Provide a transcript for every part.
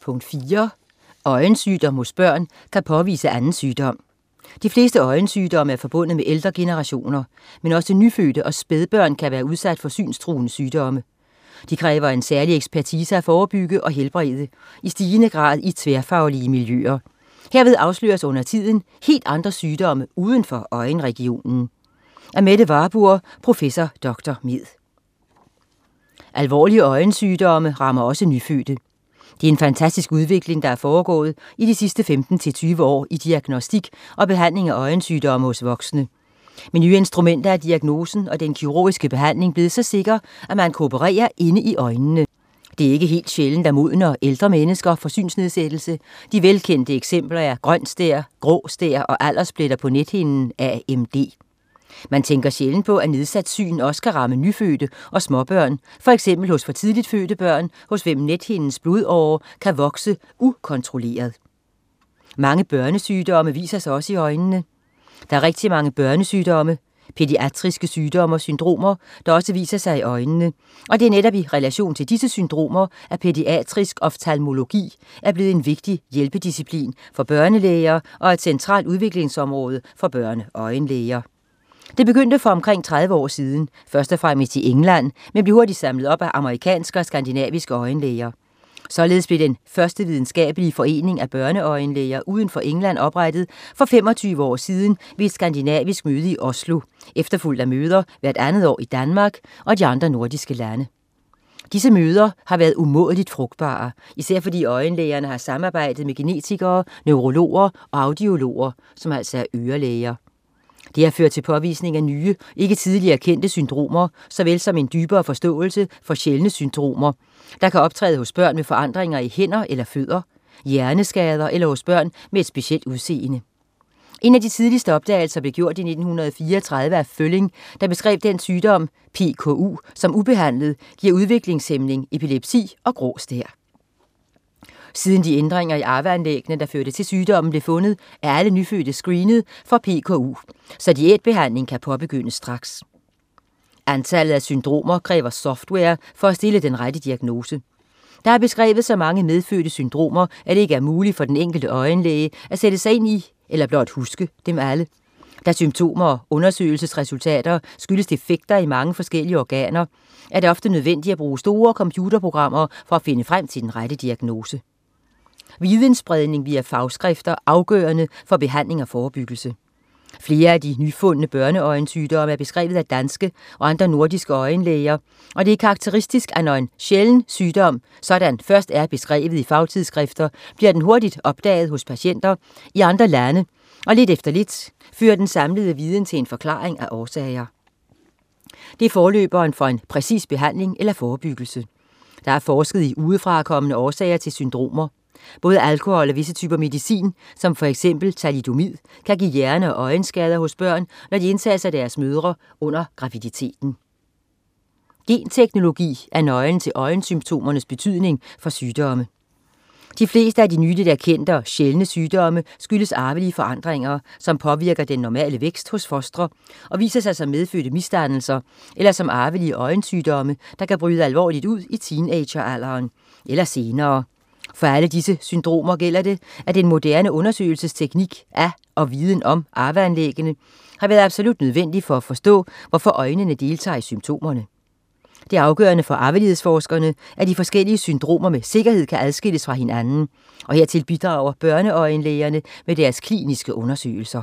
Punkt 4. Øjensygdom hos børn kan påvise anden sygdom. De fleste øjensygdomme er forbundet med ældre generationer, men også nyfødte og spædbørn kan være udsat for synstruende sygdomme. De kræver en særlig ekspertise at forebygge og helbrede, i stigende grad i tværfaglige miljøer. Herved afsløres under tiden helt andre sygdomme uden for øjenregionen. Af Mette Warburg, professor Dr. Med. Alvorlige øjensygdomme rammer også nyfødte. Det er en fantastisk udvikling, der er foregået i de sidste 15-20 år i diagnostik og behandling af øjensygdomme hos voksne. Med nye instrumenter er diagnosen og den kirurgiske behandling blevet så sikker, at man kan operere inde i øjnene. Det er ikke helt sjældent, at modne og ældre mennesker får synsnedsættelse. De velkendte eksempler er grøn stær, grå stær og alderspletter på nethinden AMD. Man tænker sjældent på, at nedsat syn også kan ramme nyfødte og småbørn, for eksempel hos for tidligt fødte børn, hos hvem nethindens blodårer kan vokse ukontrolleret. Mange børnesygdomme viser sig også i øjnene. Der er rigtig mange børnesygdomme, pædiatriske sygdomme og syndromer, der også viser sig i øjnene, og det er netop i relation til disse syndromer, at pædiatrisk oftalmologi er blevet en vigtig hjælpedisciplin for børnelæger og et centralt udviklingsområde for børneøjenlæger. Det begyndte for omkring 30 år siden, først og fremmest i England, men blev hurtigt samlet op af amerikanske og skandinaviske øjenlæger. Således blev den første videnskabelige forening af børneøjenlæger uden for England oprettet for 25 år siden ved et skandinavisk møde i Oslo, efterfulgt af møder hvert andet år i Danmark og de andre nordiske lande. Disse møder har været umådeligt frugtbare, især fordi øjenlægerne har samarbejdet med genetikere, neurologer og audiologer, som altså er ørelæger. Det har ført til påvisning af nye, ikke tidligere kendte syndromer, såvel som en dybere forståelse for sjældne syndromer, der kan optræde hos børn med forandringer i hænder eller fødder, hjerneskader eller hos børn med et specielt udseende. En af de tidligste opdagelser blev gjort i 1934 af Følling, der beskrev den sygdom, PKU, som ubehandlet giver udviklingshæmning, epilepsi og grå stær. Siden de ændringer i arveanlæggene, der førte til sygdommen, blev fundet, er alle nyfødte screenet for PKU, så diætbehandling kan påbegyndes straks. Antallet af syndromer kræver software for at stille den rette diagnose. Der er beskrevet så mange medfødte syndromer, at det ikke er muligt for den enkelte øjenlæge at sætte sig ind i, eller blot huske dem alle. Da symptomer og undersøgelsesresultater skyldes defekter i mange forskellige organer, er det ofte nødvendigt at bruge store computerprogrammer for at finde frem til den rette diagnose. Vidensspredning via fagskrifter afgørende for behandling og forebyggelse. Flere af de nyfundne børneøjensygdomme er beskrevet af danske og andre nordiske øjenlæger, og det er karakteristisk, at når en sjælden sygdom sådan først er beskrevet i fagtidsskrifter, bliver den hurtigt opdaget hos patienter i andre lande, og lidt efter lidt fører den samlede viden til en forklaring af årsager. Det er forløberen for en præcis behandling eller forebyggelse. Der er forsket i udefrakommende årsager til syndromer. Både alkohol og visse typer medicin, som for eksempel thalidomid, kan give hjerne- og øjenskader hos børn, når de indtages af deres mødre under graviditeten. Genteknologi er nøglen til øjensymptomernes betydning for sygdomme. De fleste af de nyligt erkendte og sjældne sygdomme skyldes arvelige forandringer, som påvirker den normale vækst hos fostre og viser sig som medfødte misdannelser eller som arvelige øjensygdomme, der kan bryde alvorligt ud i teenageralderen eller senere. For alle disse syndromer gælder det, at den moderne undersøgelsesteknik af og viden om arveanlæggene har været absolut nødvendig for at forstå, hvorfor øjnene deltager i symptomerne. Det er afgørende for arvelighedsforskerne, at de forskellige syndromer med sikkerhed kan adskilles fra hinanden, og hertil bidrager børneøjenlægerne med deres kliniske undersøgelser.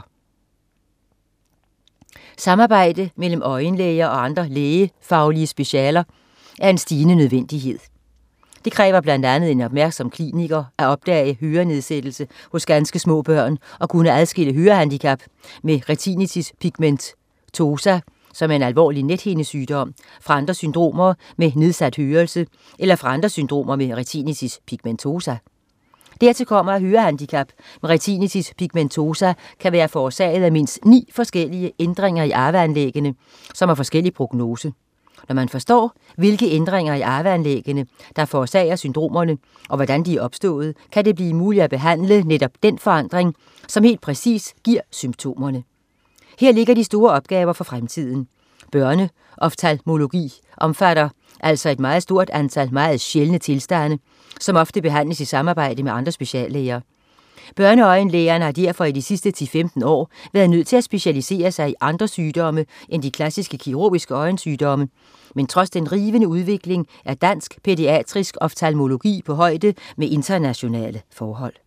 Samarbejde mellem øjenlæger og andre lægefaglige specialer er en stigende nødvendighed. Det kræver blandt andet en opmærksom kliniker at opdage hørenedsættelse hos ganske små børn og kunne adskille hørehandicap med retinitis pigmentosa, som er en alvorlig nethindesygdom, fra andre syndromer med nedsat hørelse eller fra andre syndromer med retinitis pigmentosa. Dertil kommer, at hørehandicap med retinitis pigmentosa kan være forårsaget af mindst 9 forskellige ændringer i arveanlæggene, som har forskellig prognose. Når man forstår, hvilke ændringer i arveanlæggene, der forårsager syndromerne, og hvordan de er opstået, kan det blive muligt at behandle netop den forandring, som helt præcis giver symptomerne. Her ligger de store opgaver for fremtiden. Børneoftalmologi omfatter altså et meget stort antal meget sjældne tilstande, som ofte behandles i samarbejde med andre speciallæger. Børneøjenlægerne har derfor i de sidste 10-15 år været nødt til at specialisere sig i andre sygdomme end de klassiske kirurgiske øjensygdomme, men trods den rivende udvikling er dansk pædiatrisk oftalmologi på højde med internationale forhold.